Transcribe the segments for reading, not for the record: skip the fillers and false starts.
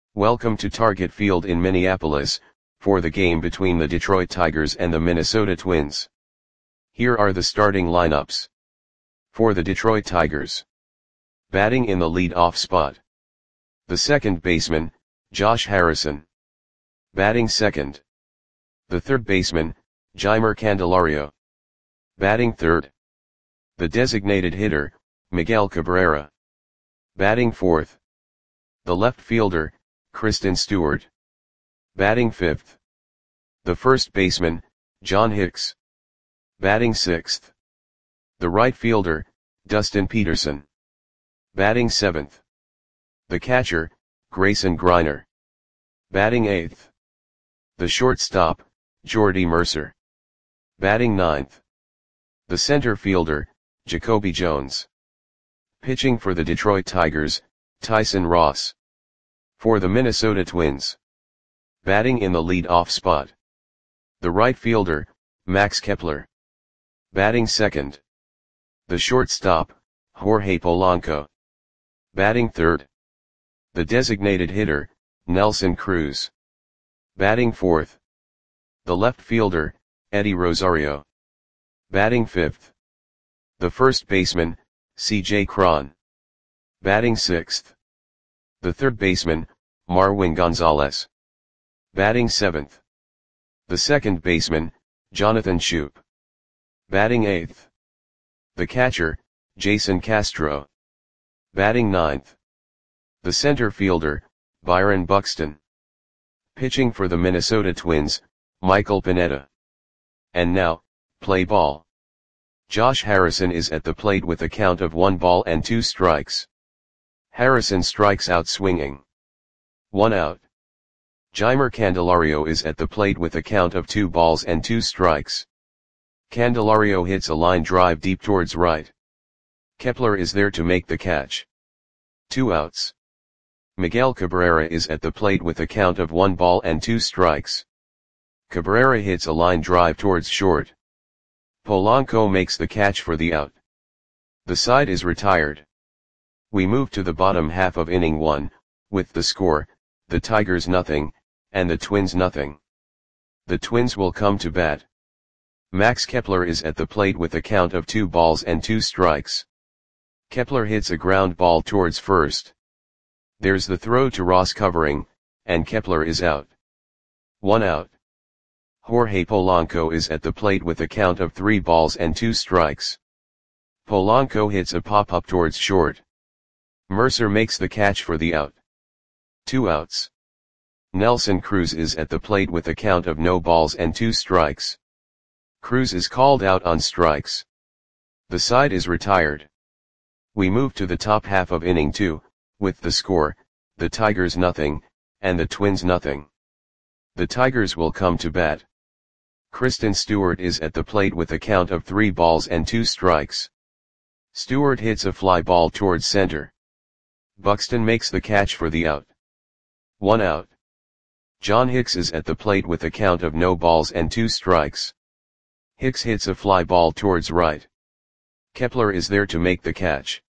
Welcome to Target Field in Minneapolis, for the game between the Detroit Tigers and the Minnesota Twins. Here are the starting lineups. For the Detroit Tigers. Batting in the lead-off spot. The second baseman, Josh Harrison. Batting second. The third baseman, Jeimer Candelario. Batting third. The designated hitter, Miguel Cabrera. Batting fourth. The left fielder, Kristen Stewart. Batting fifth. The first baseman, John Hicks. Batting sixth. The right fielder, Dustin Peterson. Batting seventh. The catcher, Grayson Greiner. Batting eighth. The shortstop, Jordy Mercer. Batting ninth. The center fielder, Jacoby Jones. Pitching for the Detroit Tigers, Tyson Ross. For the Minnesota Twins. Batting in the lead-off spot. The right fielder, Max Kepler. Batting second. The shortstop, Jorge Polanco. Batting third. The designated hitter, Nelson Cruz. Batting fourth. The left fielder, Eddie Rosario. Batting fifth. The first baseman, C.J. Cron. Batting sixth. The third baseman, Marwin Gonzalez. Batting seventh. The second baseman, Jonathan Schoop. Batting eighth. The catcher, Jason Castro. Batting ninth. The center fielder, Byron Buxton. Pitching for the Minnesota Twins, Michael Pineda. And now, play ball. Josh Harrison is at the plate with a count of 1-2 strikes. Harrison strikes out swinging. 1 out. Jeimer Candelario is at the plate with a count of 2-2 strikes. Candelario hits a line drive deep towards right. Kepler is there to make the catch. 2 outs. Miguel Cabrera is at the plate with a count of 1-2 strikes. Cabrera hits a line drive towards short. Polanco makes the catch for the out. The side is retired. We move to the bottom half of inning 1, with the score, the Tigers nothing, and the Twins nothing. The Twins will come to bat. Max Kepler is at the plate with a count of 2-2 strikes. Kepler hits a ground ball towards first. There's the throw to Ross covering, and Kepler is out. 1 out. Jorge Polanco is at the plate with a count of 3-2 strikes. Polanco hits a pop-up towards short. Mercer makes the catch for the out. 2 outs. Nelson Cruz is at the plate with a count of 0-2 strikes. Cruz is called out on strikes. The side is retired. We move to the top half of inning 2, with the score, the Tigers nothing, and the Twins nothing. The Tigers will come to bat. Kristen Stewart is at the plate with a count of 3-2 strikes. Stewart hits a fly ball towards center. Buxton makes the catch for the out. 1 out. John Hicks is at the plate with a count of 0-2 strikes. Hicks hits a fly ball towards right. Kepler is there to make the catch.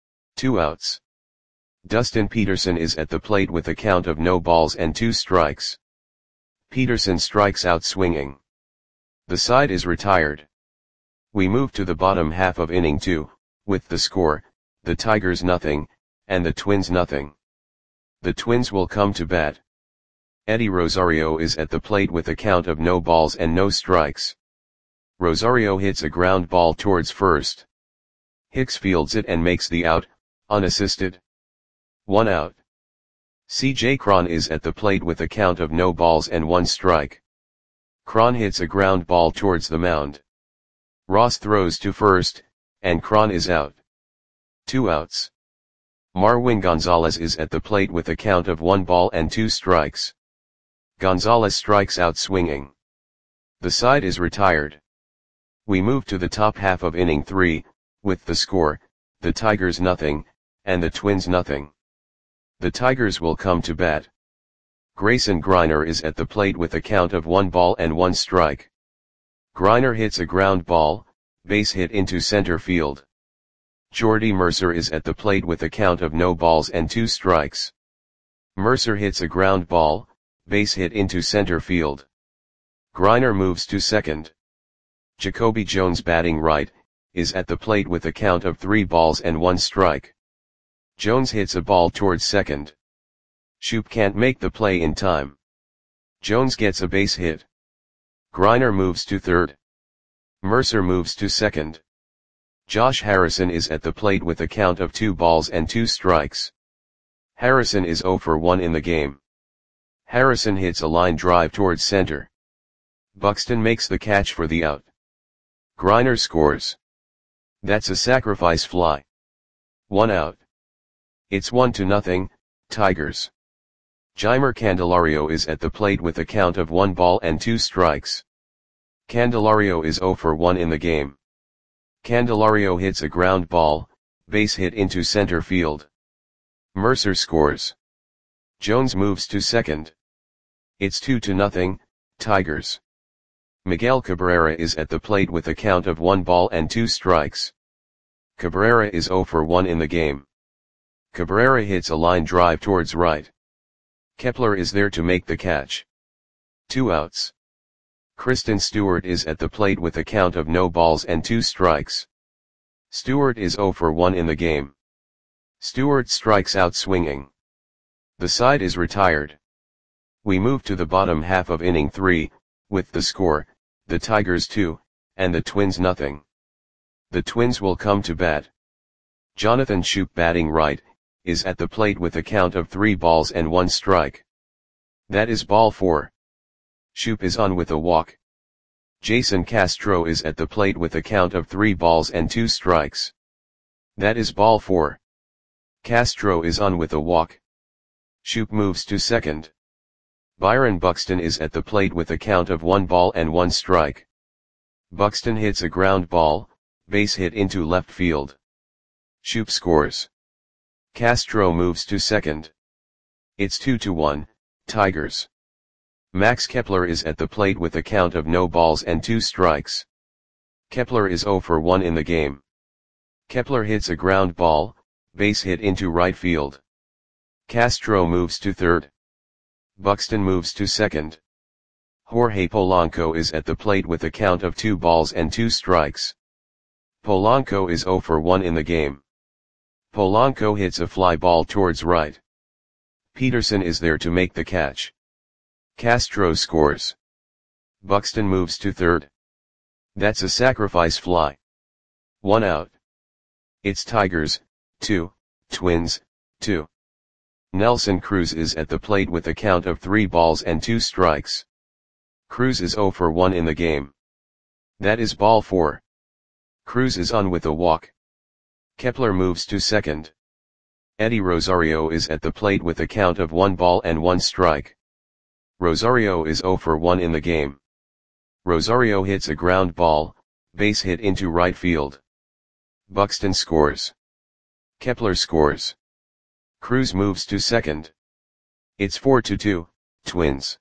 2 outs. Dustin Peterson is at the plate with a count of 0-2 strikes. Peterson strikes out swinging. The side is retired. We move to the bottom half of inning 2, with the score, the Tigers nothing, and the Twins nothing. The Twins will come to bat. Eddie Rosario is at the plate with a count of 0 strikes. Rosario hits a ground ball towards first. Hicks fields it and makes the out, unassisted. 1 out. C.J. Cron is at the plate with a count of 0-1 strike. Cron hits a ground ball towards the mound. Ross throws to first, and Cron is out. 2 outs. Marwin Gonzalez is at the plate with a count of 1-2 strikes. Gonzalez strikes out swinging. The side is retired. We move to the top half of inning 3, with the score, the Tigers nothing, and the Twins nothing. The Tigers will come to bat. Grayson Greiner is at the plate with a count of 1-1 strike. Greiner hits a ground ball, base hit into center field. Jordy Mercer is at the plate with a count of 0-2 strikes. Mercer hits a ground ball, base hit into center field. Greiner moves to second. Jacoby Jones batting right, is at the plate with a count of 3 balls and 1 strike. Jones hits a ball towards second. Shoop can't make the play in time. Jones gets a base hit. Greiner moves to third. Mercer moves to second. Josh Harrison is at the plate with a count of 2 balls and 2 strikes. Harrison is 0 for 1 in the game. Harrison hits a line drive towards center. Buxton makes the catch for the out. Greiner scores. That's a sacrifice fly. 1 out. It's 1-0, Tigers. Jeimer Candelario is at the plate with a count of 1 ball and 2 strikes. Candelario is 0 for 1 in the game. Candelario hits a ground ball, base hit into center field. Mercer scores. Jones moves to second. It's 2-0, Tigers. Miguel Cabrera is at the plate with a count of 1 ball and 2 strikes. Cabrera is 0 for 1 in the game. Cabrera hits a line drive towards right. Kepler is there to make the catch. 2 outs. Kristen Stewart is at the plate with a count of no balls and 2 strikes. Stewart is 0 for 1 in the game. Stewart strikes out swinging. The side is retired. We move to the bottom half of inning 3, with the score, the Tigers 2, and the Twins nothing. The Twins will come to bat. Jonathan Shoop batting right, is at the plate with a count of 3 balls and 1 strike. That is ball 4. Shoop is on with a walk. Jason Castro is at the plate with a count of 3 balls and 2 strikes. That is ball 4. Castro is on with a walk. Shoop moves to second. Byron Buxton is at the plate with a count of 1 ball and 1 strike. Buxton hits a ground ball, base hit into left field. Shoop scores. Castro moves to second. It's 2-1, Tigers. Max Kepler is at the plate with a count of no balls and 2 strikes. Kepler is 0 for 1 in the game. Kepler hits a ground ball, base hit into right field. Castro moves to third. Buxton moves to second. Jorge Polanco is at the plate with a count of 2 balls and 2 strikes. Polanco is 0 for 1 in the game. Polanco hits a fly ball towards right. Peterson is there to make the catch. Castro scores. Buxton moves to third. That's a sacrifice fly. 1 out. It's Tigers, 2, Twins, 2. Nelson Cruz is at the plate with a count of 3 balls and 2 strikes. Cruz is 0 for 1 in the game. That is ball 4. Cruz is on with a walk. Kepler moves to second. Eddie Rosario is at the plate with a count of 1 ball and 1 strike. Rosario is 0 for 1 in the game. Rosario hits a ground ball, base hit into right field. Buxton scores. Kepler scores. Cruz moves to second. It's 4-2, Twins.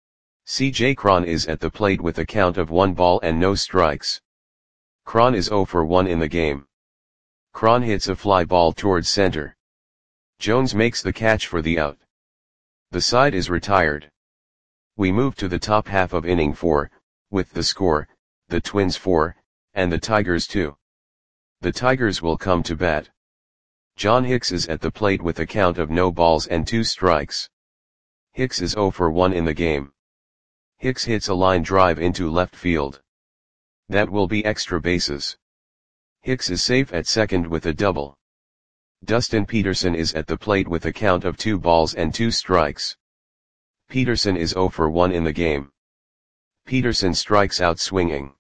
C.J. Cron is at the plate with a count of 1 ball and no strikes. Cron is 0 for 1 in the game. Cron hits a fly ball towards center. Jones makes the catch for the out. The side is retired. We move to the top half of inning 4, with the score, the Twins 4, and the Tigers 2. The Tigers will come to bat. John Hicks is at the plate with a count of no balls and 2 strikes. Hicks is 0 for 1 in the game. Hicks hits a line drive into left field. That will be extra bases. Hicks is safe at second with a double. Dustin Peterson is at the plate with a count of 2 balls and 2 strikes. Peterson is 0 for 1 in the game. Peterson strikes out swinging.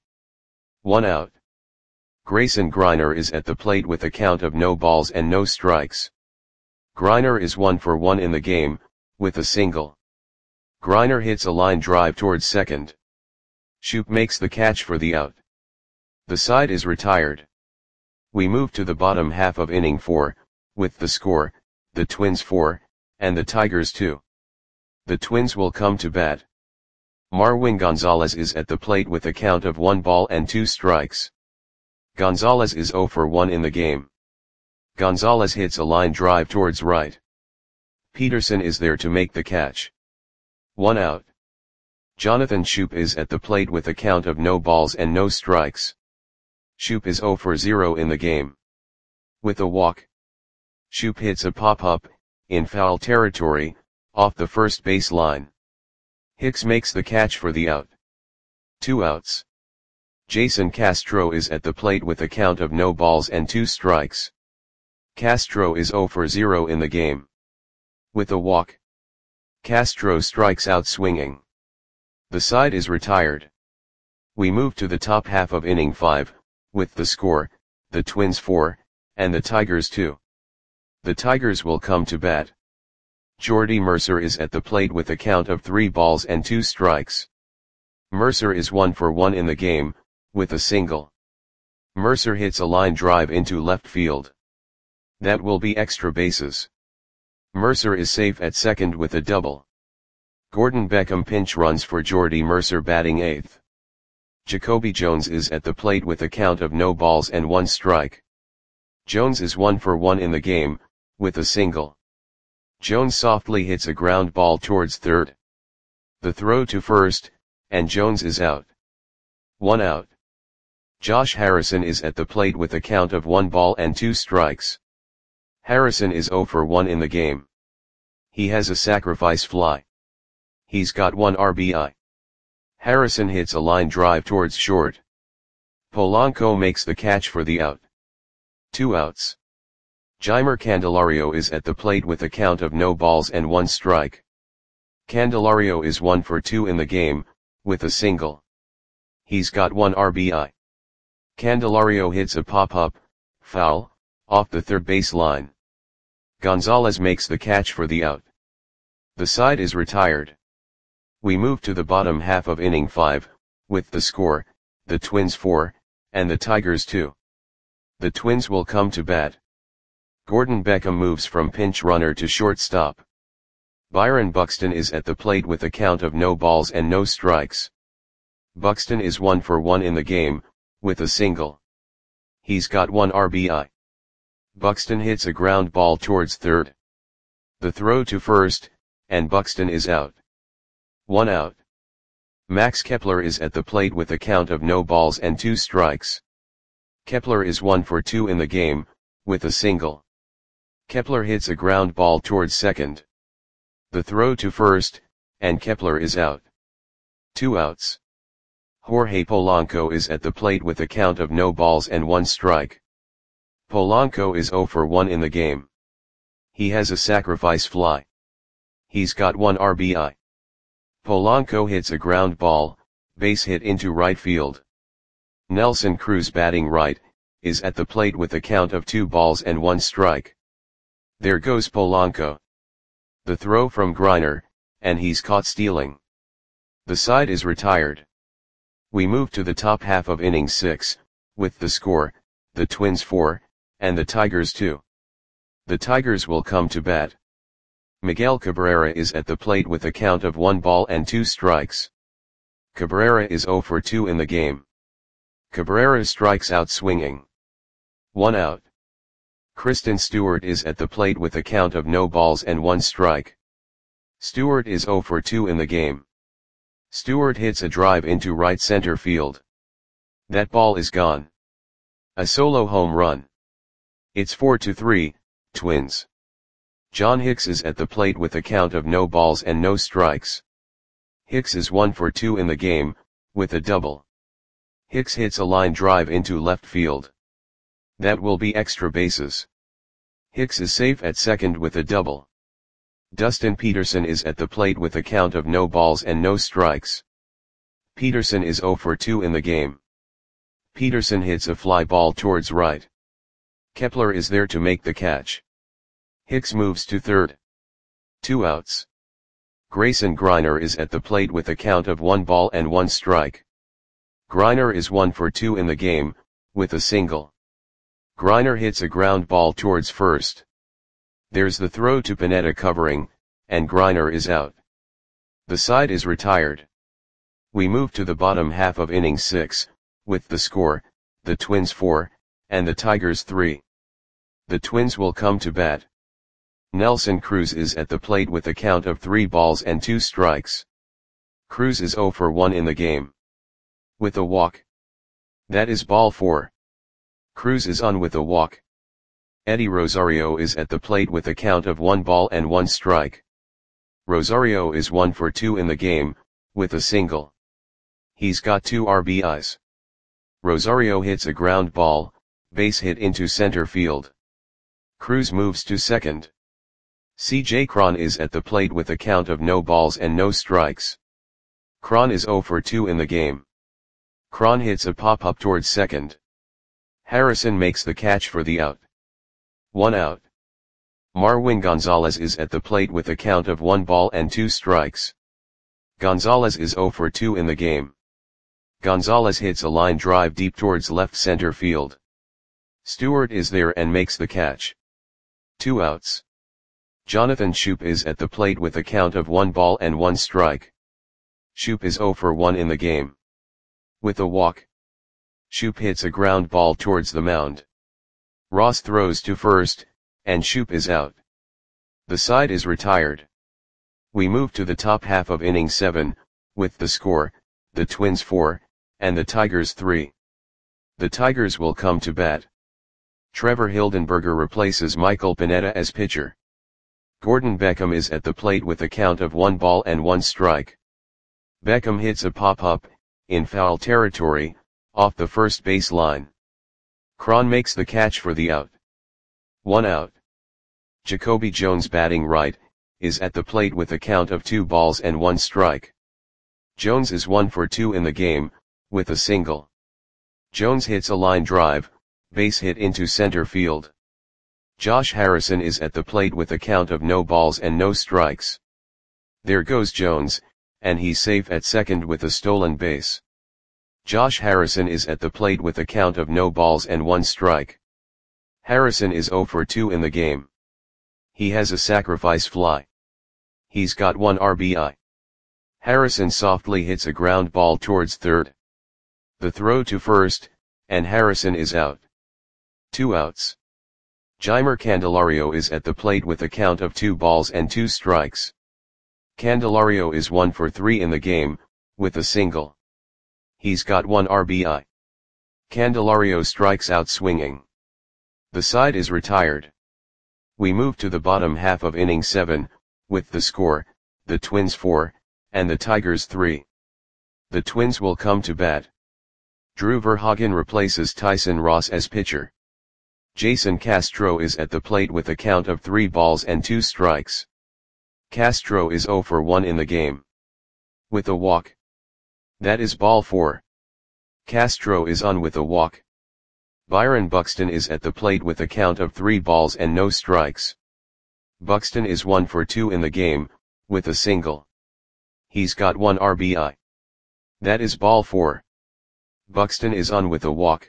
1 out. Grayson Greiner is at the plate with a count of no balls and no strikes. Greiner is 1 for 1 in the game, with a single. Greiner hits a line drive towards second. Shoop makes the catch for the out. The side is retired. We move to the bottom half of inning 4, with the score, the Twins 4, and the Tigers 2. The Twins will come to bat. Marwin Gonzalez is at the plate with a count of 1 ball and 2 strikes. Gonzalez is 0 for 1 in the game. Gonzalez hits a line drive towards right. Peterson is there to make the catch. 1 out. Jonathan Schoop is at the plate with a count of no balls and no strikes. Schoop is 0 for 0 in the game. With a walk, Schoop hits a pop-up, in foul territory, off the first base line. Hicks makes the catch for the out. 2 outs. Jason Castro is at the plate with a count of no balls and 2 strikes. Castro is 0 for 0 in the game. With a walk, Castro strikes out swinging. The side is retired. We move to the top half of inning 5, with the score, the Twins 4, and the Tigers 2. The Tigers will come to bat. Jordy Mercer is at the plate with a count of 3 balls and 2 strikes. Mercer is 1 for 1 in the game, with a single. Mercer hits a line drive into left field. That will be extra bases. Mercer is safe at second with a double. Gordon Beckham pinch runs for Jordy Mercer batting 8th. Jacoby Jones is at the plate with a count of no balls and 1 strike. Jones is 1 for 1 in the game, with a single. Jones softly hits a ground ball towards third. The throw to first, and Jones is out. 1 out. Josh Harrison is at the plate with a count of 1 ball and 2 strikes. Harrison is 0 for 1 in the game. He has a sacrifice fly. He's got 1 RBI. Harrison hits a line drive towards short. Polanco makes the catch for the out. 2 outs. Jeimer Candelario is at the plate with a count of no balls and 1 strike. Candelario is 1 for 2 in the game, with a single. He's got 1 RBI. Candelario hits a pop-up, foul, off the third base line. Gonzalez makes the catch for the out. The side is retired. We move to the bottom half of inning 5, with the score, the Twins 4, and the Tigers 2. The Twins will come to bat. Gordon Beckham moves from pinch runner to shortstop. Byron Buxton is at the plate with a count of no balls and no strikes. Buxton is 1 for 1 in the game, with a single. He's got 1 RBI. Buxton hits a ground ball towards third. The throw to first, and Buxton is out. 1 out. Max Kepler is at the plate with a count of no balls and 2 strikes. Kepler is 1 for 2 in the game, with a single. Kepler hits a ground ball towards second. The throw to first, and Kepler is out. 2 outs. Jorge Polanco is at the plate with a count of no balls and 1 strike. Polanco is 0 for 1 in the game. He has a sacrifice fly. He's got 1 RBI. Polanco hits a ground ball, base hit into right field. Nelson Cruz batting right, is at the plate with a count of 2 balls and 1 strike. There goes Polanco. The throw from Greiner, and he's caught stealing. The side is retired. We move to the top half of inning 6, with the score, the Twins 4, and the Tigers 2. The Tigers will come to bat. Miguel Cabrera is at the plate with a count of 1 ball and 2 strikes. Cabrera is 0 for 2 in the game. Cabrera strikes out swinging. 1 out. Kristen Stewart is at the plate with a count of no balls and 1 strike. Stewart is 0 for 2 in the game. Stewart hits a drive into right center field. That ball is gone. A solo home run. It's 4-3, Twins. John Hicks is at the plate with a count of no balls and no strikes. Hicks is 1 for 2 in the game, with a double. Hicks hits a line drive into left field. That will be extra bases. Hicks is safe at second with a double. Dustin Peterson is at the plate with a count of no balls and no strikes. Peterson is 0 for 2 in the game. Peterson hits a fly ball towards right. Kepler is there to make the catch. Hicks moves to third. 2 outs. Grayson Greiner is at the plate with a count of 1 ball and 1 strike. Greiner is 1 for 2 in the game, with a single. Greiner hits a ground ball towards first. There's the throw to Pineda covering, and Greiner is out. The side is retired. We move to the bottom half of inning 6, with the score, the Twins 4, and the Tigers 3. The Twins will come to bat. Nelson Cruz is at the plate with a count of 3 balls and 2 strikes. Cruz is 0 for 1 in the game. With a walk. That is ball 4. Cruz is on with a walk. Eddie Rosario is at the plate with a count of 1 ball and 1 strike. Rosario is 1 for 2 in the game, with a single. He's got 2 RBIs. Rosario hits a ground ball, base hit into center field. Cruz moves to second. C.J. Cron is at the plate with a count of no balls and no strikes. Cron is 0 for 2 in the game. Cron hits a pop-up towards second. Harrison makes the catch for the out. 1 out. Marwin Gonzalez is at the plate with a count of 1 ball and 2 strikes. Gonzalez is 0 for 2 in the game. Gonzalez hits a line drive deep towards left center field. Stewart is there and makes the catch. 2 outs. Jonathan Schoop is at the plate with a count of 1 ball and 1 strike. Schoop is 0 for 1 in the game. With a walk. Schoop hits a ground ball towards the mound. Ross throws to first, and Schoop is out. The side is retired. We move to the top half of inning 7, with the score, the Twins 4, and the Tigers 3. The Tigers will come to bat. Trevor Hildenberger replaces Michael Pineda as pitcher. Gordon Beckham is at the plate with a count of 1 ball and 1 strike. Beckham hits a pop-up, in foul territory, off the first base line. Cron makes the catch for the out. 1 out. Jacoby Jones batting right, is at the plate with a count of 2 balls and 1 strike. Jones is 1 for 2 in the game, with a single. Jones hits a line drive, base hit into center field. Josh Harrison is at the plate with a count of no balls and no strikes. There goes Jones, and he's safe at second with a stolen base. Josh Harrison is at the plate with a count of no balls and 1 strike. Harrison is 0 for 2 in the game. He has a sacrifice fly. He's got 1 RBI. Harrison softly hits a ground ball towards third. The throw to first, and Harrison is out. 2 outs. Jeimer Candelario is at the plate with a count of 2 balls and 2 strikes. Candelario is 1 for 3 in the game, with a single. He's got 1 RBI. Candelario strikes out swinging. The side is retired. We move to the bottom half of inning 7, with the score, the Twins 4, and the Tigers 3. The Twins will come to bat. Drew Verhagen replaces Tyson Ross as pitcher. Jason Castro is at the plate with a count of 3 balls and 2 strikes. Castro is 0 for 1 in the game. With a walk. That is ball 4. Castro is on with a walk. Byron Buxton is at the plate with a count of 3 balls and no strikes. Buxton is 1 for 2 in the game, with a single. He's got 1 RBI. That is ball 4. Buxton is on with a walk.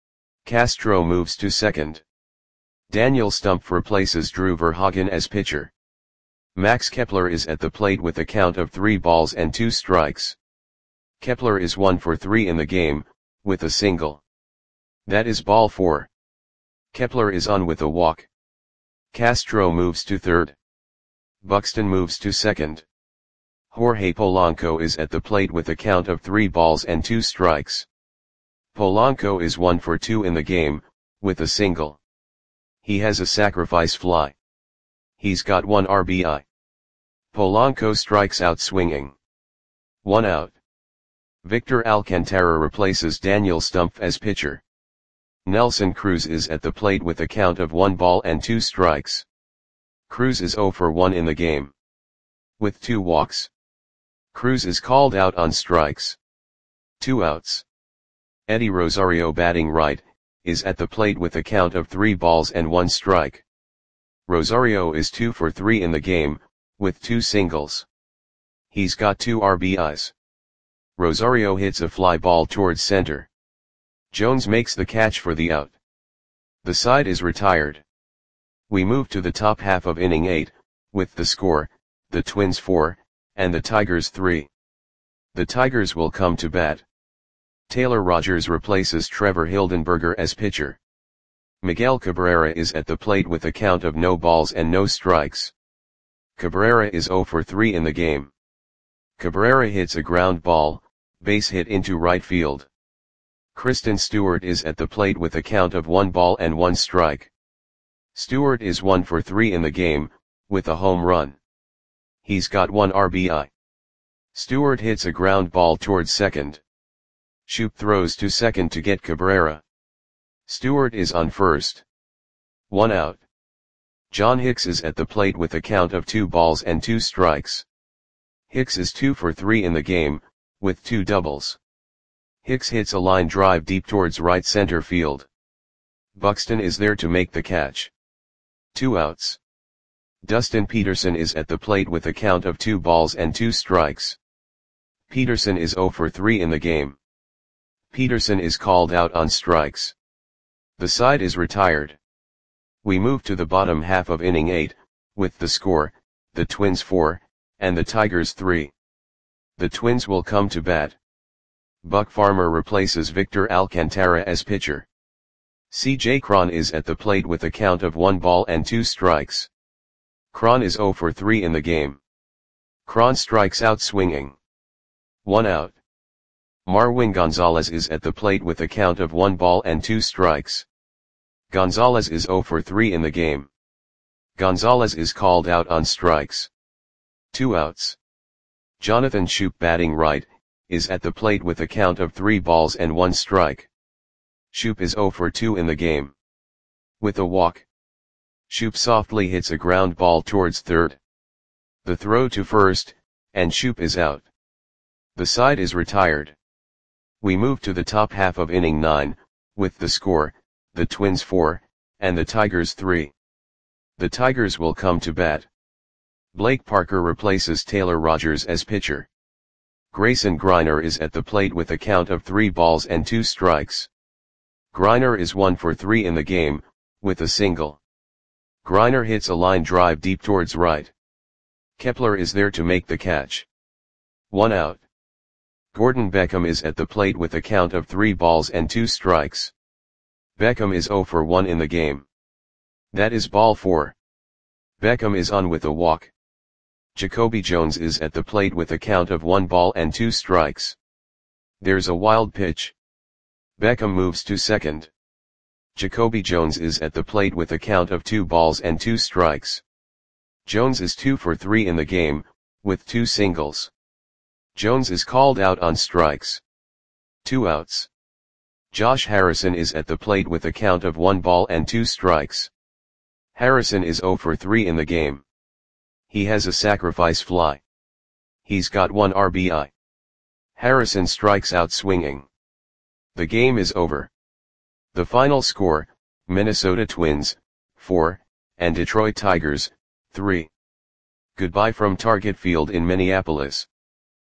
Castro moves to second. Daniel Stumpf replaces Drew Verhagen as pitcher. Max Kepler is at the plate with a count of 3 balls and 2 strikes. Kepler is 1 for 3 in the game, with a single. That is ball 4. Kepler is on with a walk. Castro moves to third. Buxton moves to second. Jorge Polanco is at the plate with a count of 3 balls and 2 strikes. Polanco is 1 for 2 in the game, with a single. He has a sacrifice fly. He's got 1 RBI. Polanco strikes out swinging. 1 out. Victor Alcantara replaces Daniel Stumpf as pitcher. Nelson Cruz is at the plate with a count of 1 ball and 2 strikes. Cruz is 0 for 1 in the game. With 2 walks. Cruz is called out on strikes. 2 outs. Eddie Rosario batting right, is at the plate with a count of 3 balls and 1 strike. Rosario is 2 for 3 in the game, with 2 singles. He's got 2 RBIs. Rosario hits a fly ball towards center. Jones makes the catch for the out. The side is retired. We move to the top half of inning 8, with the score, the Twins 4, and the Tigers 3. The Tigers will come to bat. Taylor Rogers replaces Trevor Hildenberger as pitcher. Miguel Cabrera is at the plate with a count of no balls and no strikes. Cabrera is 0 for 3 in the game. Cabrera hits a ground ball, base hit into right field. Kristen Stewart is at the plate with a count of 1 ball and 1 strike. Stewart is 1 for 3 in the game, with a home run. He's got 1 RBI. Stewart hits a ground ball towards second. Shoop throws to second to get Cabrera. Stewart is on first. 1 out. John Hicks is at the plate with a count of 2 balls and 2 strikes. Hicks is 2 for 3 in the game, with 2 doubles. Hicks hits a line drive deep towards right center field. Buxton is there to make the catch. 2 outs. Dustin Peterson is at the plate with a count of 2 balls and 2 strikes. Peterson is 0 for 3 in the game. Peterson is called out on strikes. The side is retired. We move to the bottom half of inning 8, with the score, the Twins 4, and the Tigers 3. The Twins will come to bat. Buck Farmer replaces Victor Alcantara as pitcher. C.J. Cron is at the plate with a count of 1 ball and 2 strikes. Cron is 0 for 3 in the game. Cron strikes out swinging. 1 out. Marwin Gonzalez is at the plate with a count of 1 ball and 2 strikes. Gonzalez is 0 for 3 in the game. Gonzalez is called out on strikes. 2 outs. Jonathan Shoop, batting right, is at the plate with a count of 3 balls and 1 strike. Shoop is 0 for 2 in the game. With a walk. Shoop softly hits a ground ball towards third. The throw to first, and Shoop is out. The side is retired. We move to the top half of inning 9, with the score, the Twins 4, and the Tigers 3. The Tigers will come to bat. Blake Parker replaces Taylor Rogers as pitcher. Grayson Greiner is at the plate with a count of 3 balls and 2 strikes. Greiner is 1 for 3 in the game, with a single. Greiner hits a line drive deep towards right. Kepler is there to make the catch. 1 out. Gordon Beckham is at the plate with a count of 3 balls and 2 strikes. Beckham is 0 for 1 in the game. That is ball 4. Beckham is on with a walk. Jacoby Jones is at the plate with a count of 1 ball and 2 strikes. There's a wild pitch. Beckham moves to second. Jacoby Jones is at the plate with a count of 2 balls and 2 strikes. Jones is 2 for 3 in the game, with 2 singles. Jones is called out on strikes. 2 outs. Josh Harrison is at the plate with a count of 1 ball and 2 strikes. Harrison is 0 for 3 in the game. He has a sacrifice fly. He's got 1 RBI. Harrison strikes out swinging. The game is over. The final score, Minnesota Twins, 4, and Detroit Tigers, 3. Goodbye from Target Field in Minneapolis.